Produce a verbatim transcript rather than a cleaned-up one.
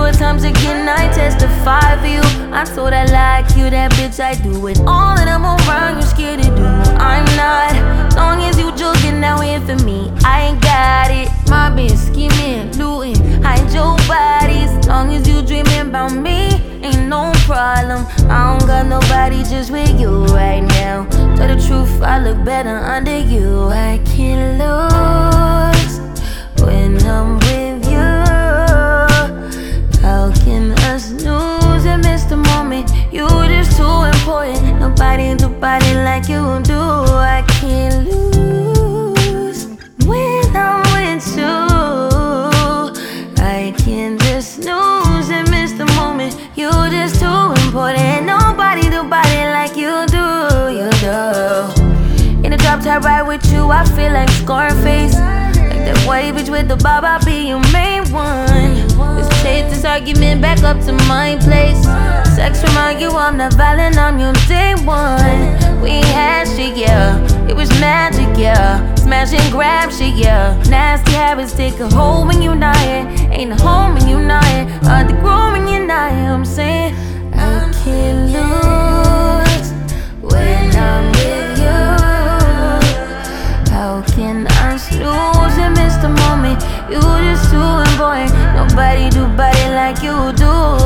Zero times again, I testify for you. I told I like you, that bitch, I do it all that I'm around, you scared to do. I'm not, long as you joking out here for me, I ain't got it. My bitch scheming, looting, hide your bodies. Long as you dreaming about me, ain't no problem. I don't got nobody just with you right now. Tell the truth, I look better under you. I can't lose when I'm with you. How can us lose and miss the moment? You just too important. Nobody do body like you do. I can't lose when I'm with you. I can't just snooze and miss the moment. You just too important. Nobody do body like you do. You do. In the drop top ride with you, I feel like Scarface. Like that white bitch with the bob, I'll be your main one. Let's take this argument back up to my place. Sex remind you I'm not violent, I'm your day one. We had shit, yeah. It was magic, yeah. Smash and grab shit, yeah. Nasty habits take a hold when you're not here. Ain't a home when you're not here. Hard to grow when you're not here. I'm saying I can't lose when I'm with you. How can I lose and miss the moment? You just too important. Nobody do body like you do.